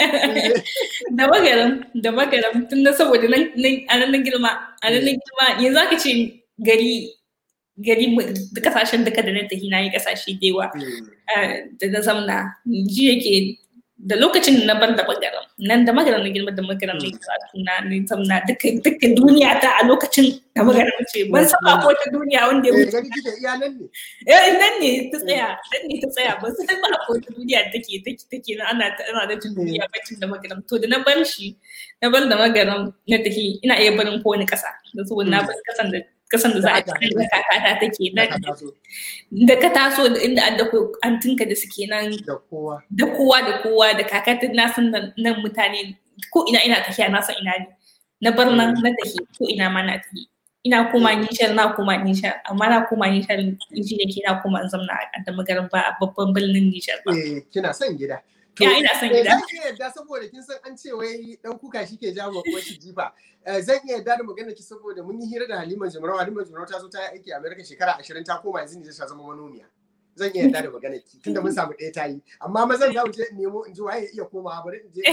da magaram da magaram tun da saboda nan a nan girma a nan girma yanzu aka ce gari gari da kasashen duka da na tafi na yi kasashe da yawa da na zamna ji yake da lokacin da na bar da magaram nan da magaram na girma da magaram ne karatu na ne zamna duka duka duniya ta a lokacin da magaram ce ban saba ko ta duniya wanda ya wuce gani kike iya nan ne eh nan ne ta tsaya nan ne ta tsaya ban san ba ko ta duniya take take take ana ana da tun duniya bacin da magaram to da na bar shi na bar da magaram na tafi ina iya barin ko wani kasa da saboda na bar kasan da kasan da za a ci da kakata take nan da ka taso da inda an da antinka da suke nan da kowa da kowa da kowa da kakata na san nan mutane ko ina ina tafiya na san ina ne na bar nan na tafi ko ina ma na tafi ina koma nishar na koma nishar amma na koma nishar inji da ke na koma in zamna a da magaran ba a babban birnin nishar ba eh kina son gida ya ina son gida zan iya yadda saboda kin san an ce wai dan kuka shike jawo ko shi jifa zan iya yadda da magana ki saboda mun yi hira da Halima Jumrawa Halima Jumrawa ta zo ta yi aiki a America shekara ashirin ta koma yanzu ne ta zama manomiya zan iya yadda da magana ki tunda mun samu ɗaya ta yi amma mazan za mu je nemo in ji waye iya komawa bari in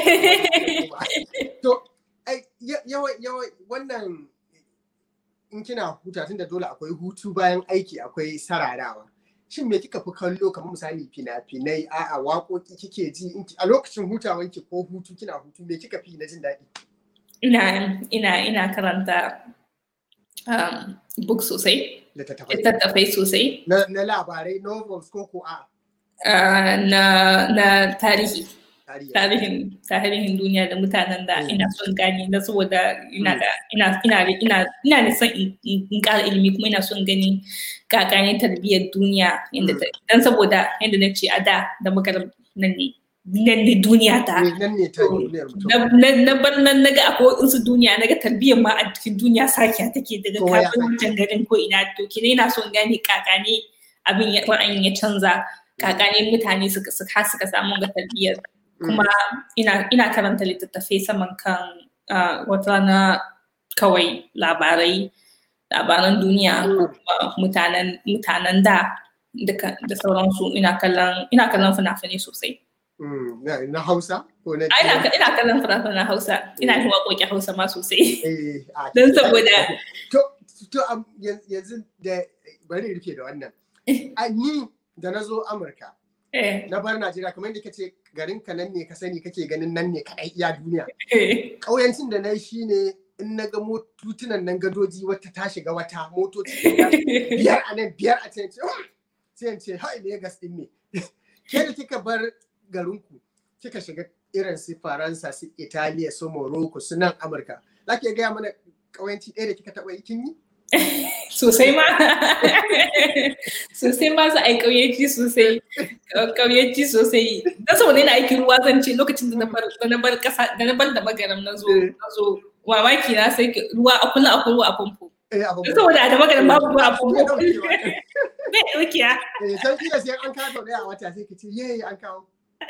je to ai yawa yawa wannan in kina huta tunda dole akwai hutu bayan aiki akwai sararawa shin me kika fi kallo kamar misali fina-finai a'a waƙoƙi kike ji a lokacin hutawanki ko hutu kina hutu me kika fi na jin daɗi ina ina ina karanta um, book sosai littattafai sosai na, na labarai novels ko ko a uh, na na tarihi tarihin tarihin duniya da mutanen da ina son gani na saboda ina da ina ina ina ina da son in ƙara ilimi kuma ina son gani kakane tarbiyyar duniya inda dan saboda yadda na ce a da da magaram nan ne nan ne duniya ta nan ne ta duniyar mutum na bar nan naga akwai insu duniya naga tarbiyyar ma a cikin duniya sakiya take daga kafin wancan garin ko ina to kine ina son gani kakane abin ya ra'ayin ya canza kakane mutane suka suka suka samu ga tarbiyyar kuma ina ina karanta littattafai saman kan wata na kawai labarai labaran duniya ko mutanen mutanen da da sauransu ina kallon ina kallon fina-finai sosai na Hausa ko na ina ina kallon fina-finan Hausa ina yin waƙoƙin Hausa ma sosai don saboda to to yanzu da bari rufe da wannan ni da na zo Amurka na bar Najeriya kamar yadda kace garin ka nan ne ka sani kake ganin nan ne kadai iya duniya ƙauyancin da na yi shine in na ga motutunan nan gadoji wata ta shiga wata motoci biyar a nan biyar a can sai in ce hai Lagos din ne ke da kika bar garinku kika shiga irin su Faransa su Italiya su Morocco su nan Amurka zaki gaya mana ƙauyanci ɗaya da kika taɓa yi kin yi sosai ma sosai ma su ai ƙauyenci sosai ƙauyenci sosai don saboda yana aikin ruwa zan ce lokacin da na bar ƙasa da na bar da magaram na zo na zo mamaki na sai ruwa a kullum akwai ruwa a famfo don saboda da magaram babu ruwa a famfo bai ɗaukiya sai kila sai an kawo ɗaya a wata sai ka ce ye an kawo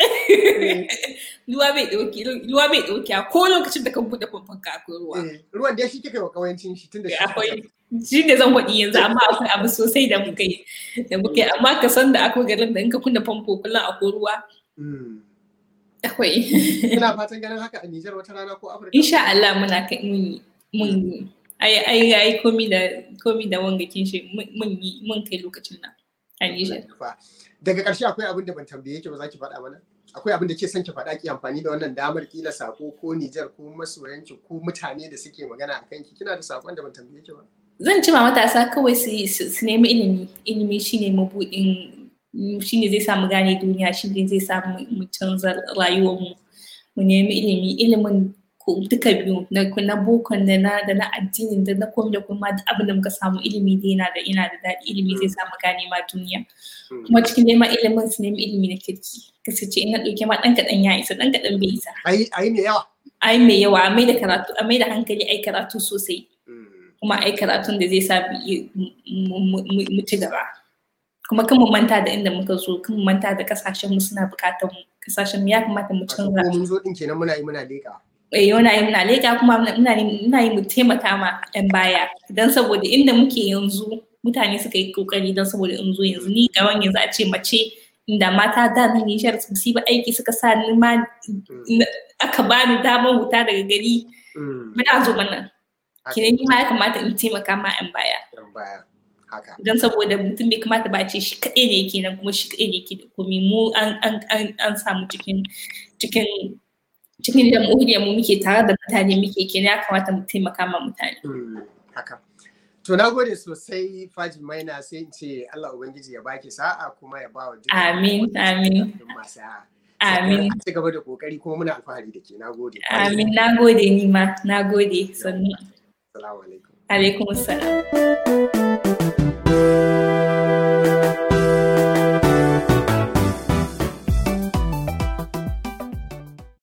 ruwa bai ɗauki ruwa bai ɗauki ko lokacin da kan buɗe famfon ka akwai ruwa ruwan da shi kika yi wa ƙawancin shi tun da shi akwai shi ne zan faɗi yanzu amma akwai abu sosai da muka yi da muka yi amma ka san da akwai garin da in ka kunna famfo kullum akwai ruwa akwai kina fatan ganin haka a Nijar wata rana ko Afirka insha Allah muna kai mun yi mun ai ai ai komi da komi da wanga kin shi mun yi mun kai lokacin nan a Nijar daga ƙarshe akwai abin da ban tambaye ki ba za ki faɗa mana akwai abin da ke son ki faɗa ki amfani da wannan damar kila sako ko Nijar ko masoyanki ko mutane da suke magana a kanki kina da sakon da ban tambaye ki ba zan ci ma matasa kawai su su nemi ilimi ilimi shine mabudin shine zai samu gane duniya shine zai samu mu canza rayuwar mu mu nemi ilimi ilimin duka biyu na na bokon da na da na addinin da na komai da kuma duk abin da muka samu ilimi dai yana da ina da daɗi ilimi zai samu gane ma duniya kuma cikin neman ilimin su nemi ilimi na kirki kasance in na ɗauke ma ɗan kaɗan ya isa ɗan kaɗan bai isa ai ai mai yawa ai mai yawa a mai da karatu a mai da hankali ai karatu sosai kuma ai karatun da zai sa mu ci gaba kuma kan mu manta da inda muka zo kan mu manta da kasashen mu suna bukatar mu kasashen mu ya kamata mu canza ko mun zo din kenan muna yi muna leka eh muna yi muna leka kuma muna muna yi mu taimaka ma ɗan baya dan saboda inda muke yanzu mutane suka yi kokari dan saboda in zo yanzu ni gawan yanzu a ce mace inda mata da nan Nijar su ba aiki suka sa ni ma aka bani damar wuta daga gari muna zo mana kinan ni ma ya kamata in taimaka ma ɗan baya ɗan baya haka don saboda mutum bai kamata ba ce shi kaɗai ne yake nan kuma shi kaɗai ne yake da komai mu an an an an samu cikin cikin cikin jamhuriyar mu muke tare da mutane muke kenan ya kamata mu taimaka ma mutane haka to na gode sosai Fati Maina sai in ce Allah ubangiji ya baki sa'a kuma ya ba wa duk amin amin amin ci gaba da kokari kuma muna alfahari da ke na gode amin na gode ni ma na gode sannu assalamu alaikum alaikum assalam